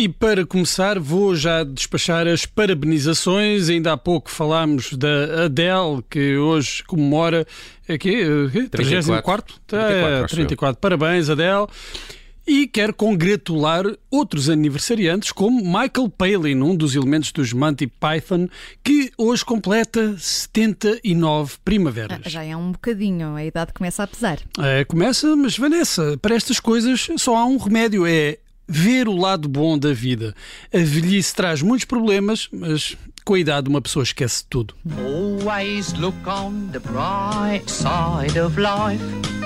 E para começar vou já despachar as parabenizações. Ainda há pouco falámos da Adele, que hoje comemora 34? 34. Parabéns, Adele. E quero congratular outros aniversariantes, como Michael Palin, um dos elementos dos Monty Python, que hoje completa 79 primaveras. Já é um bocadinho, a idade começa a pesar. Começa, mas Vanessa, para estas coisas só há um remédio, é ver o lado bom da vida. A velhice traz muitos problemas, mas com a idade uma pessoa esquece tudo. Always look on the bright side of life.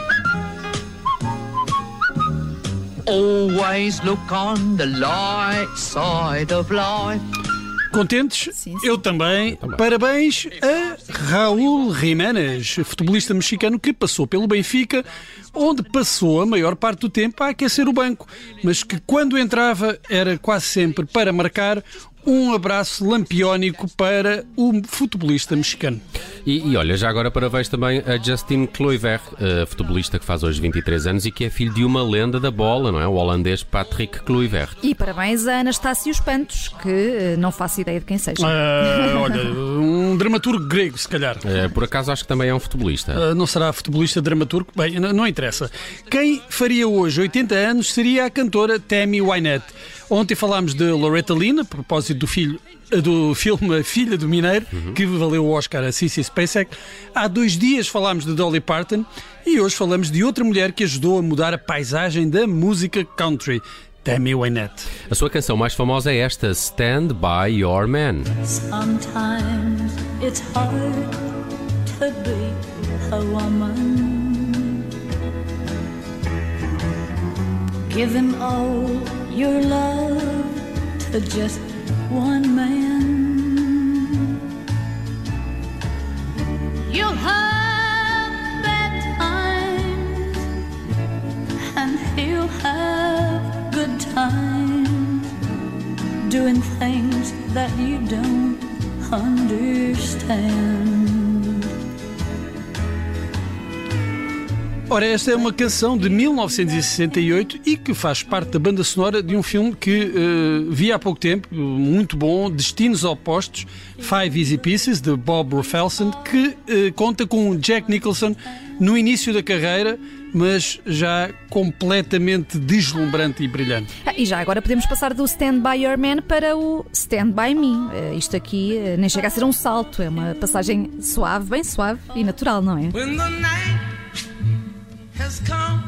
Always look on the light side of life. Contentes? Sim. Eu também. Parabéns a Raúl Jiménez, futebolista mexicano que passou pelo Benfica, onde passou a maior parte do tempo a aquecer o banco, mas que quando entrava era quase sempre para marcar. Um abraço lampiónico para o futebolista mexicano. E olha, já agora parabéns também a Justin Kluivert, futebolista que faz hoje 23 anos e que é filho de uma lenda da bola, não é? O holandês Patrick Kluivert. E parabéns a Anastácio Pantos, que não faço ideia de quem seja. Olha, um dramaturgo grego, se calhar. Por acaso acho que também é um futebolista. Não será futebolista, dramaturgo? Bem, não interessa. Quem faria hoje 80 anos seria a cantora Tammy Wynette. Ontem falámos de Loretta Lynn, a propósito do filme A Filha do Mineiro, que valeu o Oscar a Sissy Spacek. Há 2 dias falámos de Dolly Parton e hoje falamos de outra mulher que ajudou a mudar a paisagem da música country, Tammy Wynette. A sua canção mais famosa é esta, Stand By Your Man. Sometimes it's hard to be a woman. Give him all your love to just one man. You'll have bad times and he'll have good times, doing things that you don't understand. Ora, esta é uma canção de 1968 e que faz parte da banda sonora de um filme que vi há pouco tempo, muito bom, Destinos Opostos, Five Easy Pieces, de Bob Rafelson, que conta com Jack Nicholson no início da carreira, mas já completamente deslumbrante e brilhante. E já agora podemos passar do Stand By Your Man para o Stand By Me. Isto aqui nem chega a ser um salto, é uma passagem suave, bem suave e natural, não é? When the night has come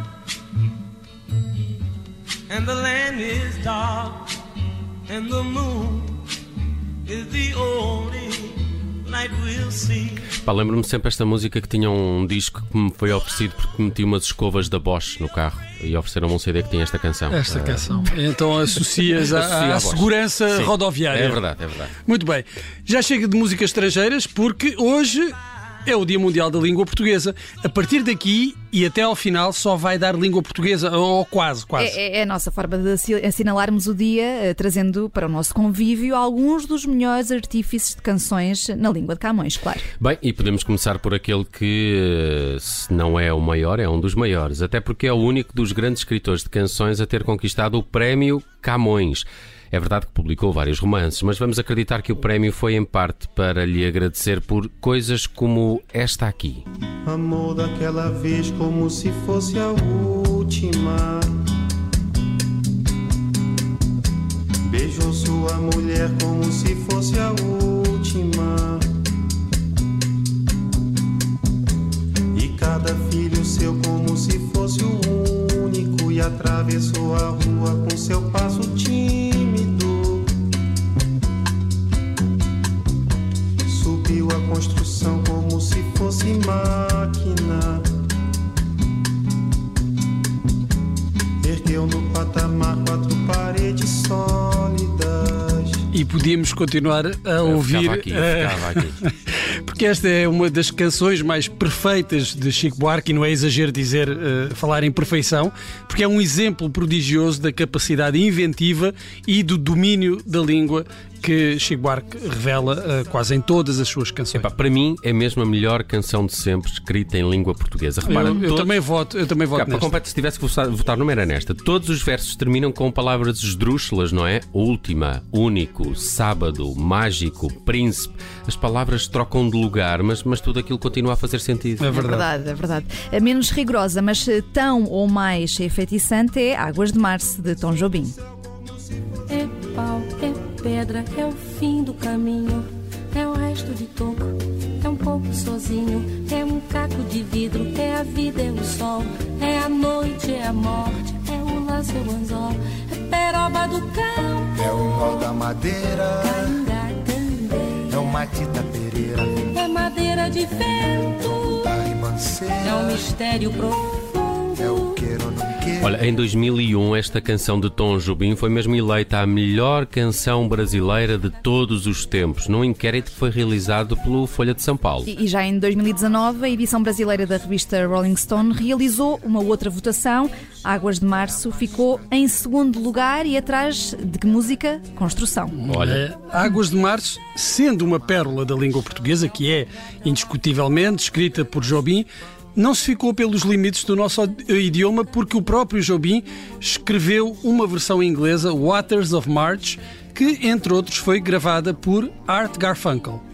and the land is dark and the moon is the only light we'll see. Lembro-me sempre esta música que tinha um disco que me foi oferecido porque meti umas escovas da Bosch no carro e ofereceram-me um CD que tinha esta canção. Esta canção. Então associas à segurança rodoviária. É verdade. Muito bem. Já chega de músicas estrangeiras porque hoje é o Dia Mundial da Língua Portuguesa. A partir daqui e até ao final só vai dar língua portuguesa, ou quase. É a nossa forma de assinalarmos o dia, trazendo para o nosso convívio alguns dos melhores artífices de canções na língua de Camões, claro. Bem, e podemos começar por aquele que, se não é o maior, é um dos maiores, até porque é o único dos grandes escritores de canções a ter conquistado o Prémio Camões. É verdade que publicou vários romances, mas vamos acreditar que o prémio foi em parte para lhe agradecer por coisas como esta aqui. Amou daquela vez como se fosse a última. Beijou sua mulher como se fosse a última. E cada filho seu como se fosse o único. E atravessou a rua com seu passo tímido. Subiu a construção como se fosse máquina. Ergueu no patamar 4 paredes sólidas. E podíamos continuar a ouvir. Ficava aqui. Porque esta é uma das canções mais perfeitas de Chico Buarque, e não é exagero dizer, falar em perfeição, porque é um exemplo prodigioso da capacidade inventiva e do domínio da língua que Chico Buarque revela quase em todas as suas canções. Epá, para mim é mesmo a melhor canção de sempre escrita em língua portuguesa. Repara, eu também voto nesta. Se tivesse que votar numa era nesta. Todos os versos terminam com palavras esdrúxulas, não é? Última, único, sábado, mágico, príncipe. As palavras trocam de lugar, mas tudo aquilo continua a fazer sentido. É verdade. A menos rigorosa, mas tão ou mais enfeitiçante é Águas de Março, de Tom Jobim. É pau, é pedra, é o fim do caminho, é o resto de toco, é um pouco sozinho, é um caco de vidro, é a vida, é o sol, é a noite, é a morte, é o laço, é o anzol, é peroba do campo, é o nó da madeira, é o matita pereira, é madeira de vento, é um mistério profundo, é o queiro ou não queiro. Olha, em 2001 esta canção de Tom Jobim foi mesmo eleita a melhor canção brasileira de todos os tempos, num inquérito que foi realizado pelo Folha de São Paulo. E já em 2019 a edição brasileira da revista Rolling Stone realizou uma outra votação. Águas de Março ficou em segundo lugar e atrás de que música? Construção. Olha, Águas de Março, sendo uma pérola da língua portuguesa, que é indiscutivelmente escrita por Jobim, não se ficou pelos limites do nosso idioma, porque o próprio Jobim escreveu uma versão inglesa, Waters of March, que, entre outros, foi gravada por Art Garfunkel.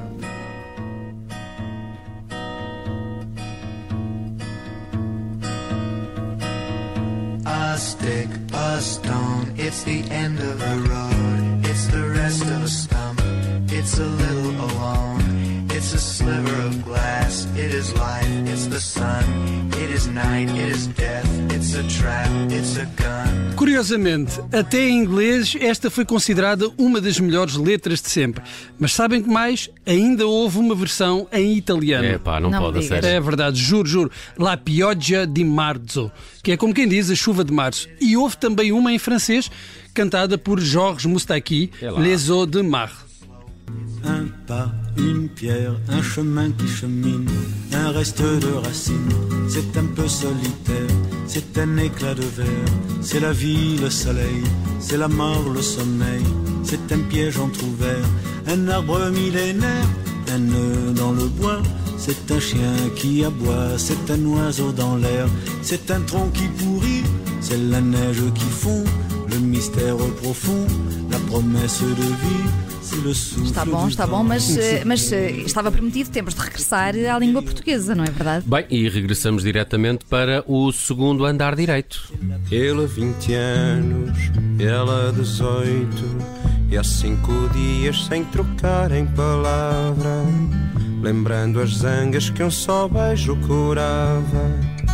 A stick, a stone, it's the end of the road, it's the rest of a stump, it's a little alone. It's a sliver of glass, it is life, it's the sun, it is night, it is death, it's a trap, it's a gun. Curiosamente, até em inglês esta foi considerada uma das melhores letras de sempre. Mas sabem que mais? Ainda houve uma versão em italiano. É pá, não pode ser. É verdade, juro. La pioggia di marzo, que é como quem diz a chuva de março. E houve também uma em francês, cantada por Georges Moustaki, Les Eaux de Mar. Un pas, une pierre, un chemin qui chemine, un reste de racines, c'est un peu solitaire, c'est un éclat de verre, c'est la vie, le soleil, c'est la mort, le sommeil, c'est un piège entrouvert, un arbre millénaire, un nœud dans le bois, c'est un chien qui aboie, c'est un oiseau dans l'air, c'est un tronc qui pourrit, c'est la neige qui fond, le mystère profond, la promesse de vie. Está bom, mas estava prometido, temos de regressar à língua portuguesa, não é verdade? Bem, e regressamos diretamente para o segundo andar direito. Ele 20 anos, ela 18, e há 5 dias sem trocar em palavra, lembrando as zangas que um só beijo curava.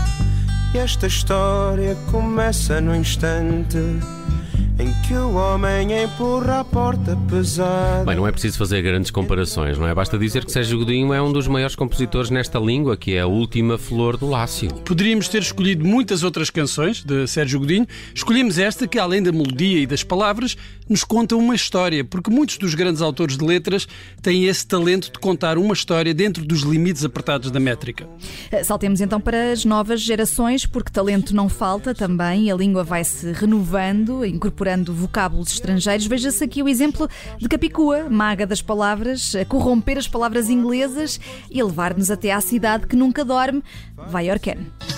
E esta história começa no instante em que o homem empurra a porta pesada. Bem, não é preciso fazer grandes comparações, não é? Basta dizer que Sérgio Godinho é um dos maiores compositores nesta língua, que é a última flor do Lácio. Poderíamos ter escolhido muitas outras canções de Sérgio Godinho. Escolhemos esta que, além da melodia e das palavras, nos conta uma história, porque muitos dos grandes autores de letras têm esse talento de contar uma história dentro dos limites apertados da métrica. Saltemos então para as novas gerações, porque talento não falta também, a língua vai-se renovando, incorporando vocábulos estrangeiros. Veja-se aqui o exemplo de Capicua, maga das palavras, a corromper as palavras inglesas e a levar-nos até à cidade que nunca dorme, Vaiorquén.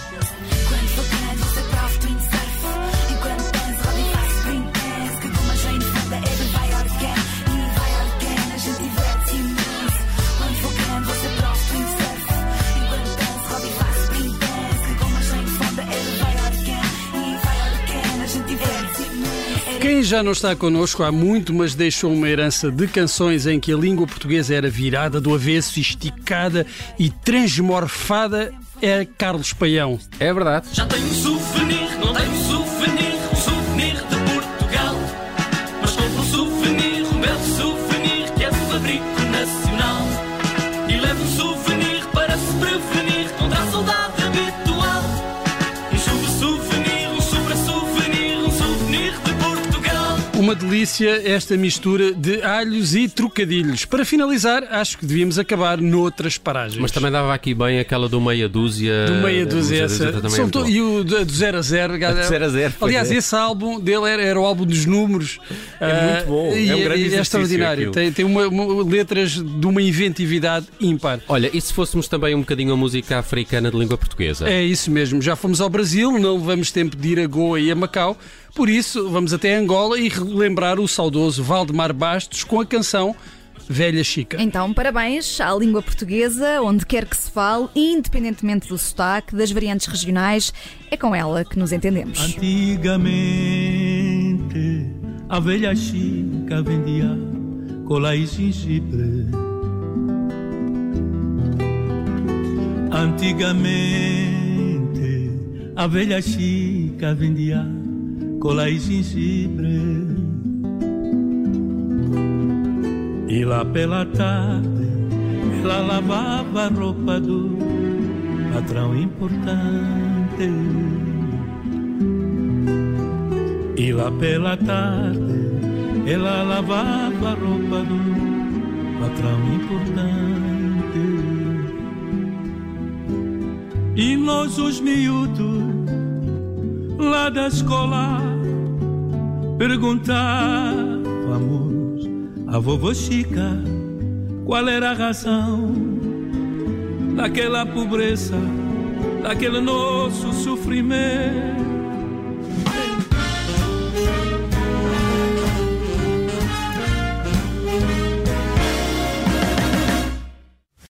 Quem já não está connosco há muito, mas deixou uma herança de canções em que a língua portuguesa era virada do avesso, esticada e transmorfada, é Carlos Paião. É verdade. Já tenho um souvenir, não tenho um souvenir de Portugal, mas compro um souvenir, um belo souvenir que é de fabrico nacional, e levo um souvenir para se prevenir contra a saudade habitual. Um chuva souvenir, um supra souvenir, um souvenir de Portugal. Uma delícia esta mistura de alhos e trocadilhos. Para finalizar, acho que devíamos acabar noutras paragens. Mas também dava aqui bem aquela do meia dúzia. Do meia dúzia, essa. E o do 0 a 0. Aliás, esse álbum dele era o álbum dos números. É muito bom. É um grande exercício. É extraordinário. Tem letras de uma inventividade ímpar. Olha, e se fôssemos também um bocadinho a música africana de língua portuguesa? É isso mesmo. Já fomos ao Brasil, não levamos tempo de ir a Goa e a Macau. Por isso, vamos até Angola e relembrar o saudoso Valdemar Bastos com a canção Velha Chica. Então, parabéns à língua portuguesa, onde quer que se fale, independentemente do sotaque, das variantes regionais, é com ela que nos entendemos. Antigamente, a velha Chica vendia cola e gengibre. Antigamente, a velha Chica vendia cola e gengibre. E lá pela tarde ela lavava a roupa do patrão importante. E lá pela tarde ela lavava a roupa do patrão importante. E nós os miúdos lá da escola perguntávamos a vovó Chica qual era a razão daquela pobreza, daquele nosso sofrimento.